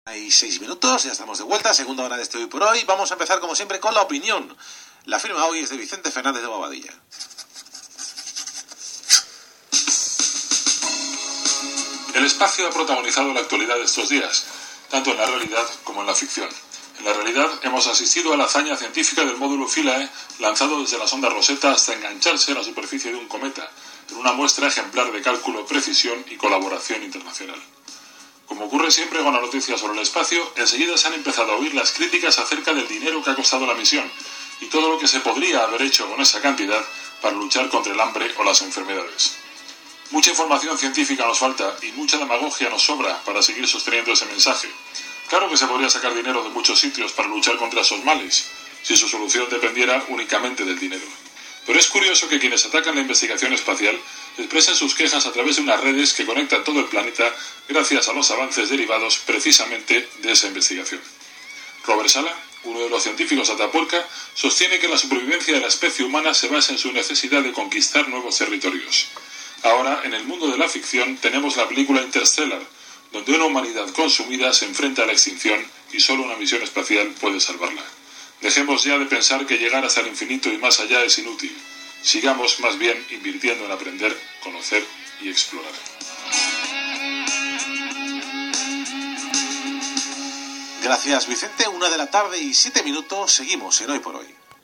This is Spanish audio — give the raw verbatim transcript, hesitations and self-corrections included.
Hay seis minutos, ya estamos de vuelta, segunda hora de este Hoy por Hoy. Vamos a empezar como siempre con la opinión. La firma hoy es de Vicente Fernández de Bobadilla. El espacio ha protagonizado la actualidad de estos días, tanto en la realidad como en la ficción. En la realidad hemos asistido a la hazaña científica del módulo Philae, lanzado desde la sonda Rosetta hasta engancharse a la superficie de un cometa, en una muestra ejemplar de cálculo, precisión y colaboración internacional. Como ocurre siempre con la noticia sobre el espacio, enseguida se han empezado a oír las críticas acerca del dinero que ha costado la misión y todo lo que se podría haber hecho con esa cantidad para luchar contra el hambre o las enfermedades. Mucha información científica nos falta y mucha demagogia nos sobra para seguir sosteniendo ese mensaje. Claro que se podría sacar dinero de muchos sitios para luchar contra esos males, si su solución dependiera únicamente del dinero. Pero es curioso que quienes atacan la investigación espacial expresen sus quejas a través de unas redes que conectan todo el planeta gracias a los avances derivados precisamente de esa investigación. Robert Sala, uno de los científicos de Atapuerca, sostiene que la supervivencia de la especie humana se basa en su necesidad de conquistar nuevos territorios. Ahora, en el mundo de la ficción, tenemos la película Interstellar, donde una humanidad consumida se enfrenta a la extinción y solo una misión espacial puede salvarla. Dejemos ya de pensar que llegar hasta el infinito y más allá es inútil. Sigamos más bien invirtiendo en aprender, conocer y explorar. Gracias, Vicente. Una de la tarde y siete minutos. Seguimos en Hoy por Hoy.